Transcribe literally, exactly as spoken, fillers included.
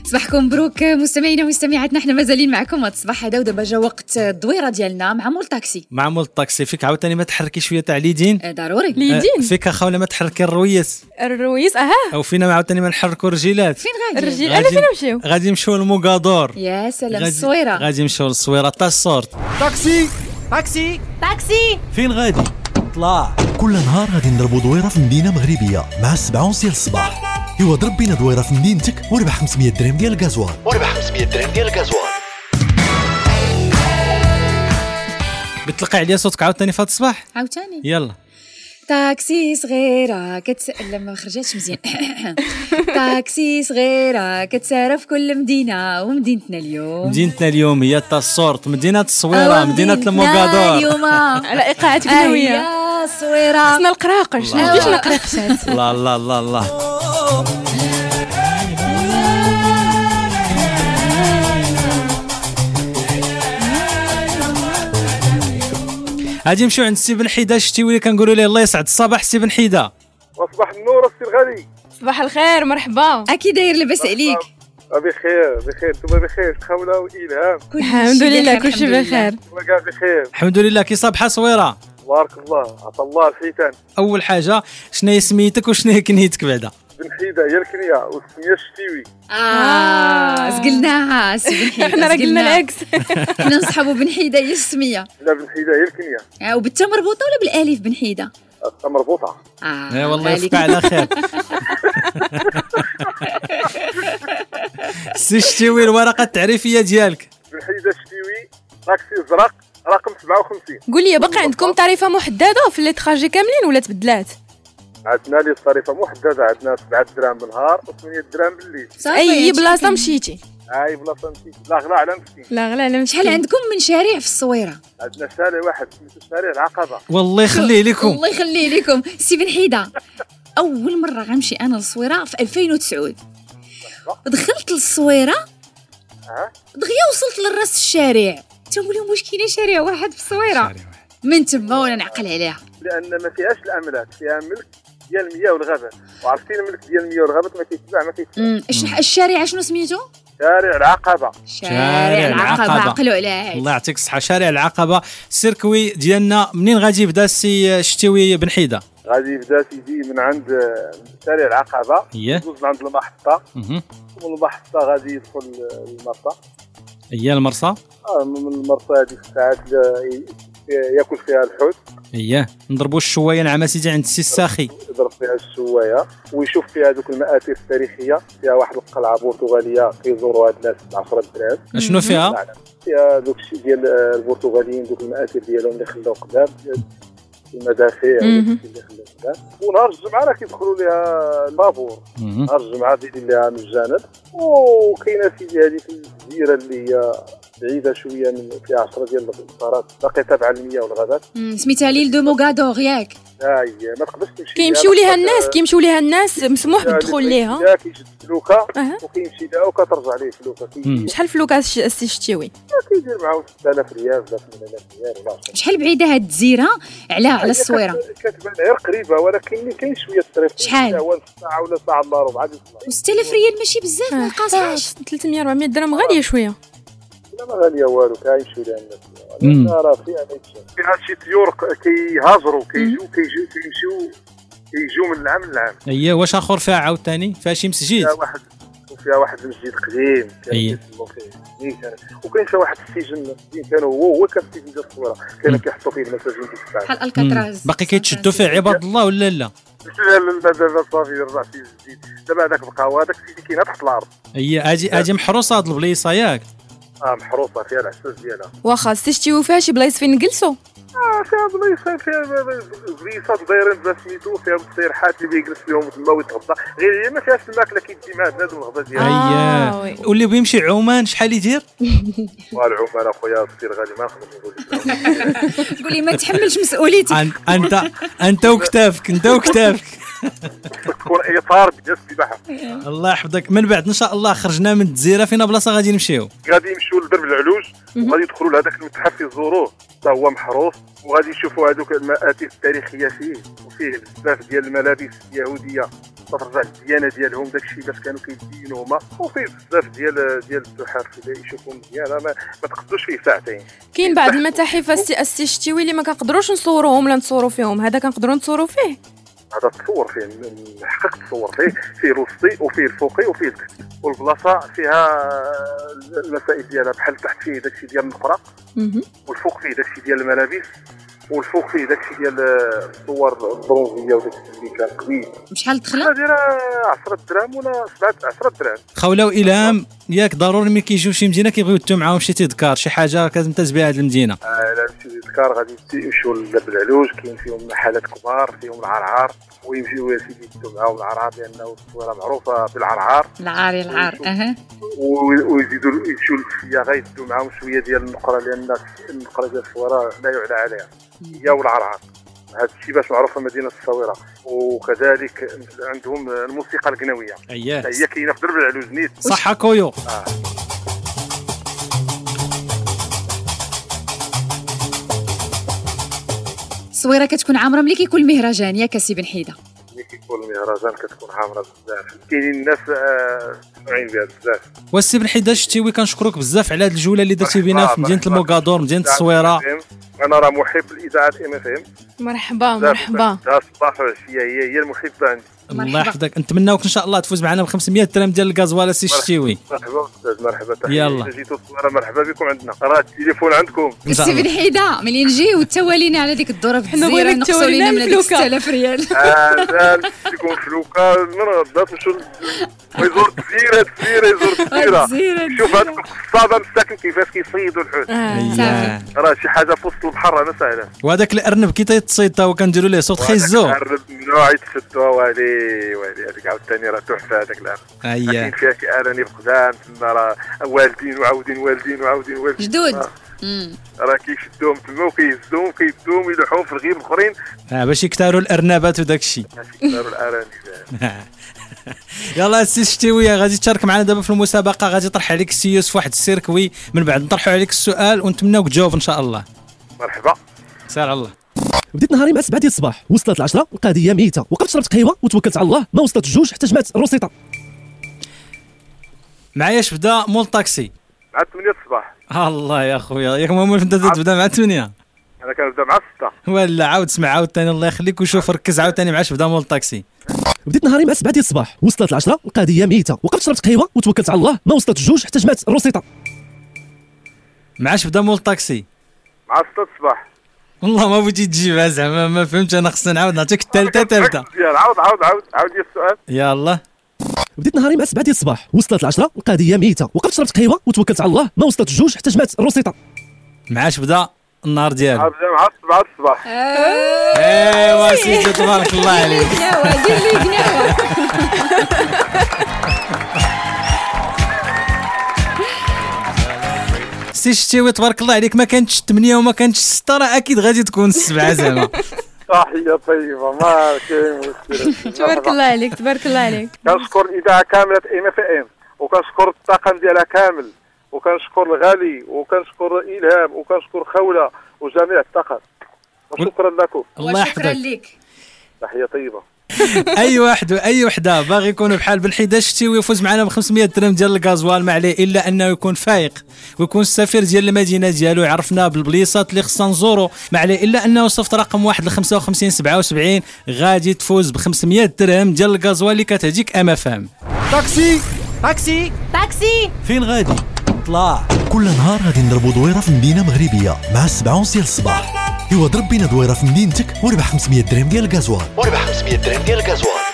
صباحكم مبروك مستمعينا ومستمعاتنا، احنا مازالين معكم هذا الصباح هذا، ودابا جا وقت الدويره ديالنا مع مول طاكسي. مع مول الطاكسي فيك عاوتاني ما تحركي شويه تاع ليدين. اه ضروري ليدين. آه فيك اخا ولا ما تحركي الرويس الرويس اها. او فينا عاوتاني ما نحركوا الرجيلات. فين غادي الرجال انا فين نمشيو؟ غادي نمشيو للمقادور. يا سلام الصويره. غادي نمشيو للصويره تاع الصورت. طاكسي طاكسي طاكسي فين غادي؟ طلع. كل نهار غادي نضربوا دويره في مدينه مغربيه مع السبعة ونص ديال الصباح. ايوا ضرب بينا دويره في مدينتك وربح خمسمية درهم ديال الغازوال. وربح خمسمية درهم ديال الغازوال. بتلقى عليا صوتك عاوتاني في هذا الصباح. عاوتاني يلا. طاكسي صغيره كتسأل لما ما خرجتش مزيان. طاكسي صغيره كتسارى في كل مدينه، ومدينتنا اليوم مدينتنا اليوم هي تاع الصورت، مدينه الصويره، مدينه المقادور. اليوم على ايقاعات قنويه يا صويره خصنا القراقش ما نجيش نقرقشات. الله الله الله الله. غادي نمشيو عند السي بن حيده الشتيوي اللي كنقولوا ليه الله يسعد الصباح السي بن حيده. وصباح النور السي الغالي. صباح الخير مرحبا. اكيد داير لاباس عليك؟ بخير بخير انتم بخير؟ تخاوله والهام الحمد لله كلشي بخير. كاع بخير الحمد لله. كي صباحه صويره؟ بارك الله عطا الله الحيتان. اول حاجه شنو هي سميتك وشنو هي كنيتك بعدا؟ بن حيده هي الكنيه والسميه الشتيوي. اه زقلناها سي بن حيده. احنا راه قلنا العكس. حنا نصحابو بن حيده هي السميه. لا بن حيده هي الكنيه. اه وبالتا مربوطه ولا بالالف بن حيده؟ مربوطه. اه اي والله يفك على خير. سي الشتيوي الورقه التعريفيه ديالك؟ بن حيده الشتيوي طاكسي ازرق رقم سبعة وخمسين. قول لي باقي عندكم تعريفه محدده في لي تراجي كاملين ولا تبدلات؟ عندنا لي طريقه محدده، عندنا سبعة دراهم بالنهار وثمانية دراهم بالليل. اي بلاصه مشيتي؟ اي بلاصه مشيت لا غلا على مسكين. لا غلا على مسكين. شحال عندكم من شارع في الصويره؟ عندنا شارع واحد سميتو شارع العقبه. والله يخليه لكم. الله يخليه لكم سي بن حيده. اول مره غنمشي انا للصويره في ألفين وتسعة. دخلت للصويره اه دغيا وصلت للراس الشارع، تنقول لهم واش كاين شارع واحد في الصويره؟ من تما وانا نعقل عليها لان ما فيهاش الاملاك، فيها ملك ديال المياه والغابات، وعرفتي الملك ديال المياه والغابات ما كيتباع ما كيتباع. الشارع شنو سميتو؟ شارع العقبه. شارع العقبه. عقلوا عليه. الله يعطيك الصحه. شارع العقبه. السيركوي ديالنا منين غادي يبدا السي الشتيوي بن حيده؟ غادي يبدا سيدي من عند شارع العقبه يدوز عند المحطه، ومن المحطه غادي يدخل المرصى. هي المرصى؟ اه من المرصى هذيك الساعات ياكل فيها الحوت. اييه نضربوا الشوايه نعم سيدي عند السي الساخي. يضرب فيها الشوايه ويشوف فيها دوك المآثر التاريخيه، فيها واحد القلعه برتغاليه كيزوروها الناس بعشرة دراهم. شنو فيها؟ فيها دوك الشيء ديال البرتغاليين، دوك المآثر ديالهم اللي خلاو قدام، المدافع اللي خلاو قدام. ونهار الجمعه راه كيدخلوا ليها البابور. نهار الجمعه دايرين ليها مجانا. وكاينه سيدي هذيك الجزيره اللي هي بعيده شويه من فيها عشرة ديال القطارات باقي تابعه للمياه والغابات، سميتها ليل دو موغادور ياك. ها هي ما تقدرش تمشي. كيمشيو ليها الناس كيمشيو ليها الناس مسموح بالدخول ليها. كيجي فلوكا وكيمشي لها وكترجع ليه فلوكا. شحال فلوكا السي الشتيوي؟ كيدير معاه ستة آلاف ريال ولا ثمانية آلاف ريال ولا عشرة. شحال بعيده هاد الجزيره على على الصويره؟ كتبان غير قريبه ولكن كاين شويه الطريق. شحال؟ هو ساعه ولا ساعه الا ربع. ستة آلاف ريال ماشي بزاف ما قاصحش. ثلاثمية أربعمية درهم غاليه شويه. لا ما غاليه والو كيمشيو لها الناس. راه فيها فيها شي طيور كيهاجروا كيجيو كيجيو كيمشيو كيجيو من العام للعام. اييه واش اخر فيها عاوتاني فيها شي مسجد؟ فيها واحد وفيها واحد المسجد قديم أيه. وكاين فيها واحد السجن كانوا هو هو كان السجن ديال الصويره كانوا كيحطوا فيه المساجين ديك الساعه بحال الكاتراز. باقي كيتشدوا فيه عباد الله ولا لا؟ لا لا دابا صافي رجع سي جديد. دابا هذاك بقى هذاك السيدي كاين تحت الارض. هي اجي اجي محروسه هاد البليصه ياك؟ اه محروسه فيها العساس ديالها. واخا تشتيو فيها شي بلايص فين نجلسوا؟ اه فيها بلايص فيها بلايصات دايرين باش سميتو فيها مستريحات اللي بيجلس فيهم تما ويتغدى، غير هي ما فيهاش الماكله كيدي مع بنادم الغدا ديالها. اييه واللي بيمشي عمان شحال يدير؟ والعمان اخويا السير غادي ما نقدر نقول لك. قولي ما تحملش مسؤوليتك. انت انت وكتافك انت وكتافك. تكون اطار ديال السباحه. الله يحفظك. من بعد ان شاء الله خرجنا من الجزيره فينا بلاصه غادي نمشيو؟ غادي نمشيو لدرب العلوج وغادي يدخلوا لهذاك المتحف يزوروه حتى هو محروس، وغادي يشوفوا هذوك المآثر التاريخيه فيه، وفيه بزاف ديال الملابس اليهوديه ترجع الديانه ديالهم داكشي باش كانوا كيدينوا هما، وفيه بزاف ديال ديال التحف اللي يشوفوا مزيان ما, ما تقدوش فيه ساعتين. كاين بعض المتاحف السي السي شتيوي اللي ما كنقدروش نصوروهم ولا نتصوروا فيهم، هذا كنقدروا نتصوروا فيه؟ هذا تصور فيه الحقيقة تصور فيه فيه الوسطي وفيه الفوقي وفيه التحتي، والبلاصه فيها المسائل ديالها بحال تحت فيه داكشي ديال النقره، والفوق فيه داكشي ديال الملابس، والفوق فيه داكشي ديال الصور البرونزيه وداكشي اللي كان قبيل. بشحال دخله؟ دايره عشرة دراهم ولا سبعة عشرة دراهم. خوله والهام ياك ضروري ملي كيجيو شي مدينه كيبغيو يدوا معاهم شي تذكار، شي حاجه كتمتاز بها هذه المدينه. اه لا شي تذكار غادي يمشيو للعلوج، كاين فيهم محلات كبار، فيهم العرعار، ويمشيو يا سيدي يدوا معاهم العرعار لانه التصويره معروفه بالعرعار. العار العار اها. ويزيدوا يمشيو للصياغه يدوا معاهم شويه ديال النقره، لان النقره ديال الصويره لا يعلى عليها هي والعرعار. هذا الشيء باش معروفه مدينه الصويره. وكذلك عندهم الموسيقى القنويه اييه هي كاينه في درب العلوج نيت. صح كويو. آه. الصويره كتكون عامره ملي كيكون المهرجان ياك سي بن حيده؟ ملي كيكون المهرجان كتكون عامره بزاف، كاينين الناس سامعين بها بزاف. والسي بن حيده شتيوي كنشكرك بزاف على هذه الجوله اللي درتي بينا في مدينه الموغادور مدينه التصويره. انا راه محب الاذاعه ام اف ام. مرحبا مرحبا. صباح وعشيه هي هي المحبه عندي. الله يحفظك، نتمناوك ان شاء الله تفوز معنا ب خمسمية درهم ديال الغازوال سي شتيوي. مرحبا استاذ مرحبا. يلا جيتوا الصويره مرحبا بكم عندنا، راه التليفون عندكم. سي بن حيده ملي نجيو تتوالينا على ديك الدوره في الجزيره نقصوا لينا من ديك ستة آلاف ريال. اه لا تكون فلوكا من غدا تمشوا يزور الجزيره الجزيره يزور الجزيره. شوف هذاك الصابه مساكن كيفاش كيصيدوا الحوت. صافي راه شي حاجه في وسط البحر انا ساهله. وهذاك الارنب كي تيتصيد تا هو كنديروا ليه صوت خيزو. الارنب نوع يتفدوا والي والي هذيك عاوتاني راه تحفه هذاك الارنب. اييه كاين فيها كي ارانب قدام تما راه والدين وعاودين والدين وعاودين والدين جدود. امم راه كيشدوهم تما وكيهزوهم كيدوهم يلوحوهم في الغيب الاخرين اه باش يكثروا الارنبات وداك الشيء. باش يكثروا الارانب. يلا السي شتيوي غادي تشارك معنا دابا في المسابقه، غادي يطرح عليك السي يوسف واحد السيركوي، من بعد نطرحوا عليك السؤال ونتمناوك تجاوب ان شاء الله. مرحبا. سير على الله. بديت نهاري مع سبعة ديال الصباح، وصلت العشرة القضيه ميته، وقفت شربت قهوه وتوكلت على الله، ما وصلت الجوج حتى جمعت الروسيطه. معاياش بدا مول طاكسي مع ثمانية الصباح. الله يا خويا ياك مامول انت تبدا مع ثمانية. انا كنبدا مع ستة. ولا عاود سمع عاود ثاني الله يخليك وشوف ركز عاود ثاني معاش بدا مول طاكسي. بديت نهاري مع سبعة ديال الصباح، وصلت العشرة القضيه ميته، وقفت شربت قهوه وتوكلت على الله، ما وصلت الجوج حتى جمعت الروسيطه. معاش بدا مول طاكسي مع ستة الصباح. والله ما بغيتي تجيبها زعما ما فهمتش انا، خصنا نعاود نعطيك الثالثه ثالثه. عاود عاود عاود عاود لي السؤال. يلا. بديت نهاري مع سبعة ديال الصباح، وصلت العشرة القضيه ميته، وقفت شربت قهوه وتوكلت على الله، ما وصلت الجوج حتى جمعت الروسيطه. معاش بدا النهار ديالو. بدا مع سبعة الصباح. ايوا سيدي تبارك الله عليك. قناوه دير لي قناوه. سي شتيوي تبارك الله عليك، ما كانتش ثمانية وما كانتش ستة، راه اكيد غادي تكون السبعة زعما. صحيه طيبه ما كاين مشكل. تبارك الله عليك تبارك الله عليك. كنشكر الاذاعه كامله ام اف ام، وكنشكر الطاقم ديالها كامل، وكنشكر الغالي، وكنشكر الهام، وكنشكر خوله وجميع الطاقم، وشكرا لكم. الله شكرا يحفظك. لك. تحيه طيبه. اي واحد واي وحده باغي يكونوا بحال بن حيده شتيوي ويفوز معنا ب خمسمية درهم ديال الغازوال، ما عليه الا انه يكون فايق ويكون السفير ديال المدينه ديالو، يعرفنا بالبليصات اللي خصنا نزوروا، ما عليه الا انه صيفط رقم واحد ل خمسة وخمسين سبعة وسبعين، غادي تفوز ب خمسمية درهم ديال الغازوال اللي كتهديك ام اف ام. طاكسي طاكسي طاكسي فين غادي؟ طلع. كل نهار غادي نضربوا دويره في مدينه مغربيه مع السبعة ونص ديال الصباح. ايوا ضرب بينا دويره في مدينتك وربح خمسمية درهم ديال الغازوال. وربح خمسمية درهم ديال الغازوال.